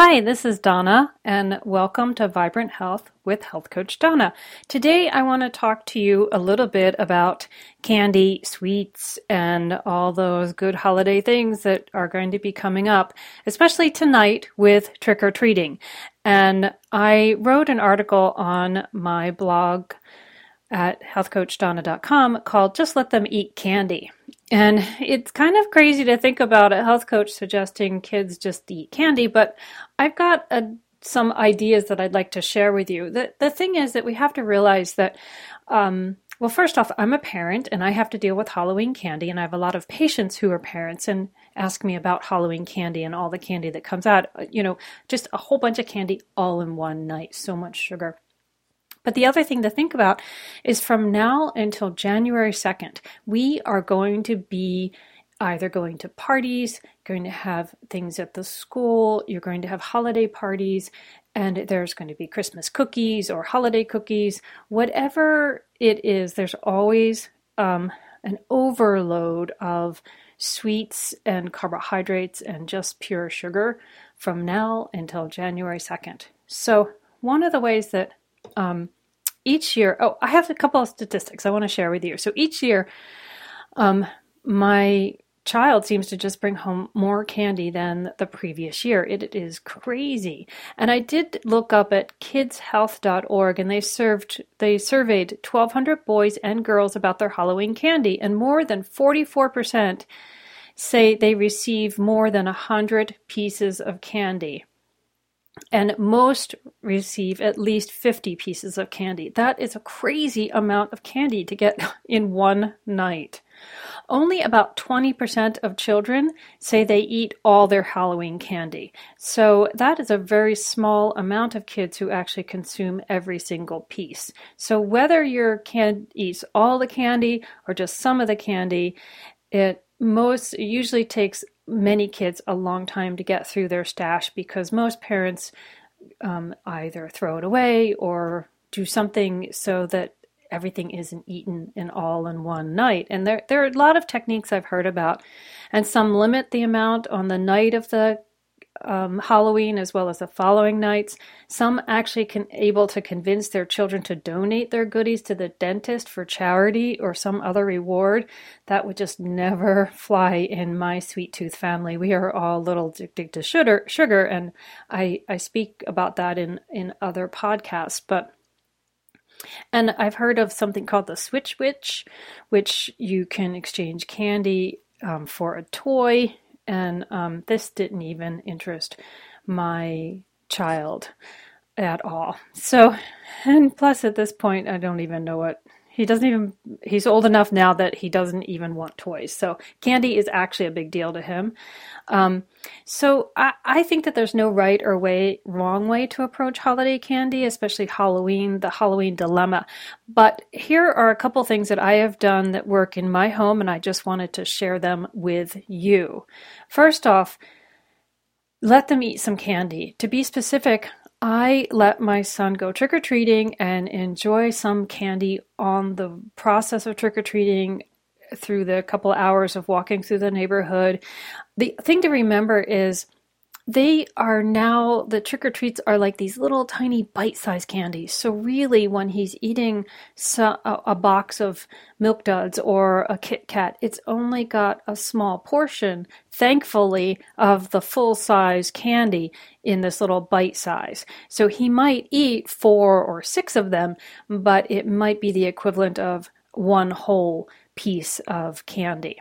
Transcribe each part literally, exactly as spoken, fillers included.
Hi, this is Donna, and welcome to Vibrant Health with Health Coach Donna. Today, I want to talk to you a little bit about candy, sweets, and all those good holiday things that are going to be coming up, especially tonight with trick-or-treating. And I wrote an article on my blog at health coach donna dot com called Just Let Them Eat Candy. And it's kind of crazy to think about a health coach suggesting kids just eat candy, but I've got a, some ideas that I'd like to share with you. The, the thing is that we have to realize that, um, well, first off, I'm a parent and I have to deal with Halloween candy, and I have a lot of patients who are parents and ask me about Halloween candy and all the candy that comes out. You know, just a whole bunch of candy all in one night, so much sugar. But the other thing to think about is from now until January second, we are going to be either going to parties, going to have things at the school, you're going to have holiday parties, and there's going to be Christmas cookies or holiday cookies. Whatever it is, there's always um, an overload of sweets and carbohydrates and just pure sugar from now until January second. So one of the ways that Um, each year, oh, I have a couple of statistics I want to share with you. So each year, um, my child seems to just bring home more candy than the previous year. It, it is crazy. And I did look up at kids health dot org, and they served, they surveyed twelve hundred boys and girls about their Halloween candy, and more than forty-four percent say they receive more than one hundred pieces of candy. And most receive at least fifty pieces of candy. That is a crazy amount of candy to get in one night. Only about twenty percent of children say they eat all their Halloween candy. So that is a very small amount of kids who actually consume every single piece. So whether your kid eats all the candy or just some of the candy, it most it usually takes many kids a long time to get through their stash, because most parents um, either throw it away or do something so that everything isn't eaten in all in one night. And there, there are a lot of techniques I've heard about, and some limit the amount on the night of the um, Halloween as well as the following nights. Some actually can able to convince their children to donate their goodies to the dentist for charity or some other reward. That would just never fly in my sweet tooth family. We are all a little addicted to sugar, sugar, and I, I speak about that in, in other podcasts. But and I've heard of something called the Switch Witch, which you can exchange candy um, for a toy. And um, this didn't even interest my child at all. So, and plus at this point, I don't even know what, he doesn't even, he's old enough now that he doesn't even want toys. So candy is actually a big deal to him. Um, so I, I think that there's no right or way, wrong way to approach holiday candy, especially Halloween, the Halloween dilemma. But here are a couple things that I have done that work in my home, and I just wanted to share them with you. First off, let them eat some candy. To be specific, I let my son go trick-or-treating and enjoy some candy on the process of trick-or-treating through the couple hours of walking through the neighborhood. The thing to remember is they are now, the trick-or-treats are like these little tiny bite-sized candies. So really, when he's eating so, a, a box of Milk Duds or a Kit Kat, it's only got a small portion, thankfully, of the full-size candy in this little bite size. So he might eat four or six of them, but it might be the equivalent of one whole piece of candy.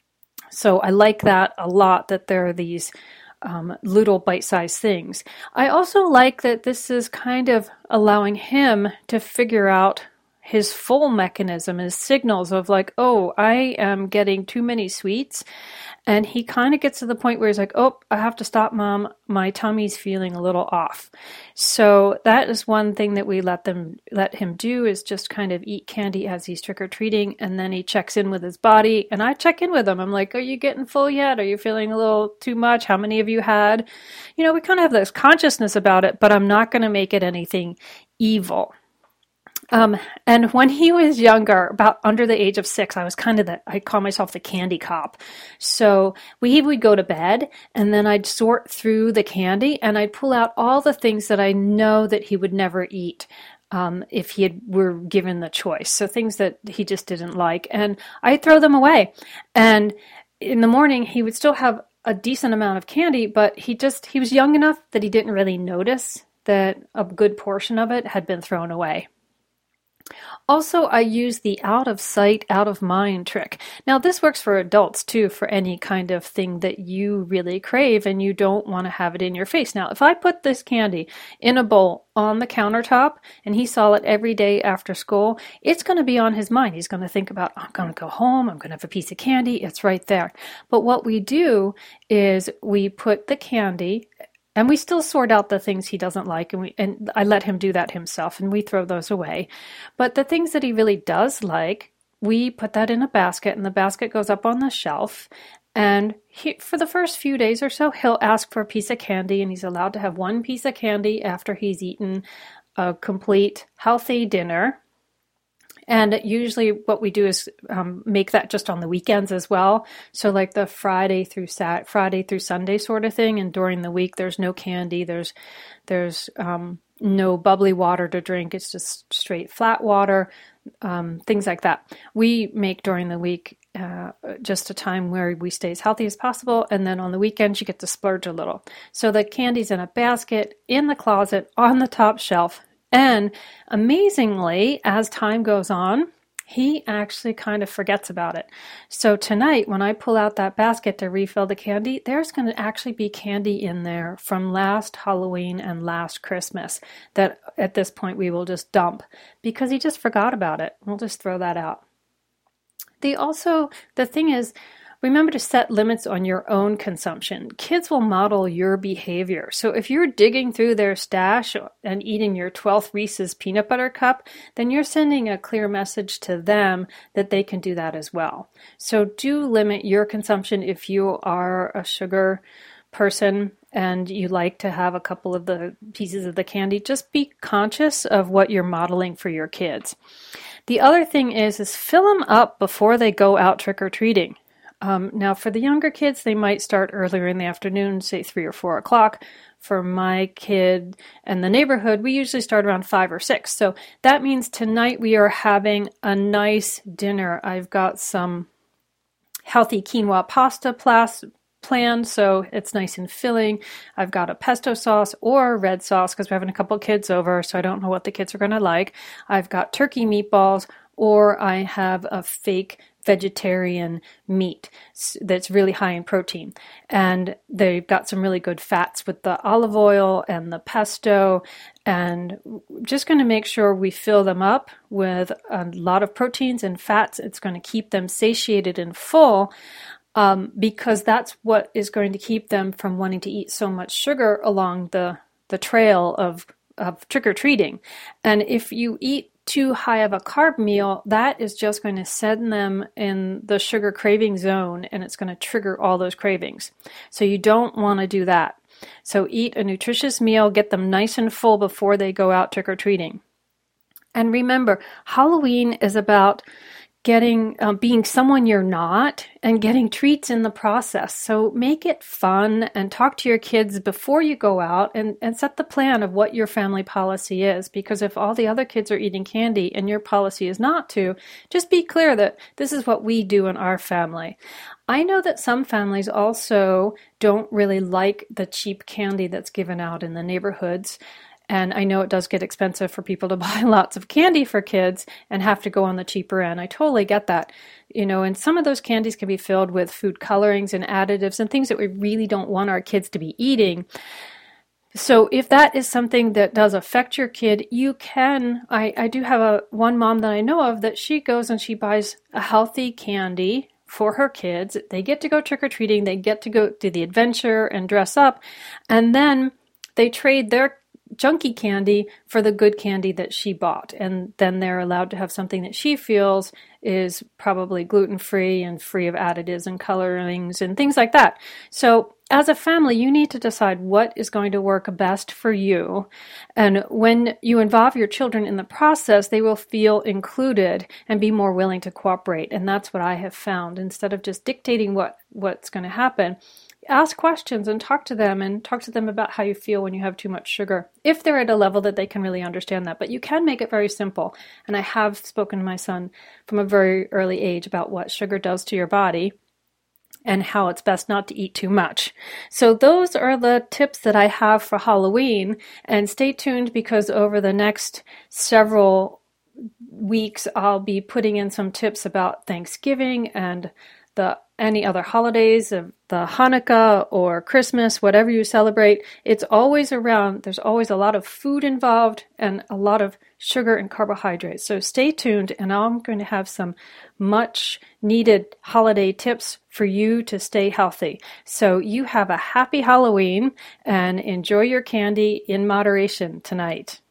So I like that a lot, that there are these Um, little bite-sized things. I also like that this is kind of allowing him to figure out his full mechanism, his signals of like, oh, I am getting too many sweets. And he kind of gets to the point where he's like, oh, I have to stop, Mom. My tummy's feeling a little off. So that is one thing that we let them, let him do, is just kind of eat candy as he's trick-or-treating. And then he checks in with his body, and I check in with him. I'm like, are you getting full yet? Are you feeling a little too much? How many have you had? You know, we kind of have this consciousness about it, but I'm not going to make it anything evil. Um, and when he was younger, about under the age of six, I was kind of the, I call myself the candy cop. So we would go to bed and then I'd sort through the candy and I'd pull out all the things that I know that he would never eat. Um, if he had, were given the choice. So things that he just didn't like. And I'd throw them away. And in the morning, he would still have a decent amount of candy, but he just, he was young enough that he didn't really notice that a good portion of it had been thrown away. Also, I use the out of sight, out of mind trick. Now, this works for adults too, for any kind of thing that you really crave and you don't want to have it in your face. Now, if I put this candy in a bowl on the countertop and he saw it every day after school, it's going to be on his mind. He's going to think about, I'm going to go home, I'm going to have a piece of candy, it's right there. But what we do is we put the candy, and we still sort out the things he doesn't like, and we and I let him do that himself, and we throw those away. But the things that he really does like, we put that in a basket, and the basket goes up on the shelf. And he, for the first few days or so, he'll ask for a piece of candy, and he's allowed to have one piece of candy after he's eaten a complete healthy dinner. And usually what we do is um, make that just on the weekends as well. So like the Friday through Sat Friday through Sunday sort of thing. And during the week, there's no candy. There's there's um, no bubbly water to drink. It's just straight flat water, um, things like that. We make during the week uh, just a time where we stay as healthy as possible. And then on the weekends, you get to splurge a little. So the candy's in a basket, in the closet, on the top shelf. And amazingly, as time goes on, he actually kind of forgets about it. So tonight, when I pull out that basket to refill the candy, there's going to actually be candy in there from last Halloween and last Christmas that at this point we will just dump because he just forgot about it. We'll just throw that out. They also, the thing is, remember to set limits on your own consumption. Kids will model your behavior. So if you're digging through their stash and eating your twelfth Reese's peanut butter cup, then you're sending a clear message to them that they can do that as well. So do limit your consumption if you are a sugar person and you like to have a couple of the pieces of the candy. Just be conscious of what you're modeling for your kids. The other thing is, is fill them up before they go out trick-or-treating. Um, now, for the younger kids, they might start earlier in the afternoon, say three or four o'clock. For my kid and the neighborhood, we usually start around five or six. So that means tonight we are having a nice dinner. I've got some healthy quinoa pasta plas- planned, so it's nice and filling. I've got a pesto sauce or red sauce because we're having a couple of kids over, so I don't know what the kids are going to like. I've got turkey meatballs, or I have a fake vegetarian meat that's really high in protein. And they've got some really good fats with the olive oil and the pesto. And just going to make sure we fill them up with a lot of proteins and fats. It's going to keep them satiated and full um, because that's what is going to keep them from wanting to eat so much sugar along the, the trail of, of trick-or-treating. And if you eat too high of a carb meal, that is just going to send them in the sugar craving zone and it's going to trigger all those cravings. So you don't want to do that. So eat a nutritious meal, get them nice and full before they go out trick-or-treating. And remember, Halloween is about getting, uh, being someone you're not and getting treats in the process. So make it fun and talk to your kids before you go out and, and set the plan of what your family policy is. Because if all the other kids are eating candy and your policy is not to, just be clear that this is what we do in our family. I know that some families also don't really like the cheap candy that's given out in the neighborhoods. And I know it does get expensive for people to buy lots of candy for kids and have to go on the cheaper end. I totally get that. You know, and some of those candies can be filled with food colorings and additives and things that we really don't want our kids to be eating. So if that is something that does affect your kid, you can, I, I do have a one mom that I know of that she goes and she buys a healthy candy for her kids. They get to go trick-or-treating, they get to go do the adventure and dress up, and then they trade their junky candy for the good candy that she bought. And then they're allowed to have something that she feels is probably gluten-free and free of additives and colorings and things like that. So as a family, you need to decide what is going to work best for you. And when you involve your children in the process, they will feel included and be more willing to cooperate. And that's what I have found. Instead of just dictating what, what's going to happen, ask questions and talk to them and talk to them about how you feel when you have too much sugar, if they're at a level that they can really understand that. But you can make it very simple. And I have spoken to my son from a very early age about what sugar does to your body and how it's best not to eat too much. So those are the tips that I have for Halloween. And stay tuned, because over the next several weeks, I'll be putting in some tips about Thanksgiving and the any other holidays, of the Hanukkah or Christmas, whatever you celebrate. It's always around. There's always a lot of food involved and a lot of sugar and carbohydrates. So stay tuned, and I'm going to have some much needed holiday tips for you to stay healthy. So you have a happy Halloween and enjoy your candy in moderation tonight.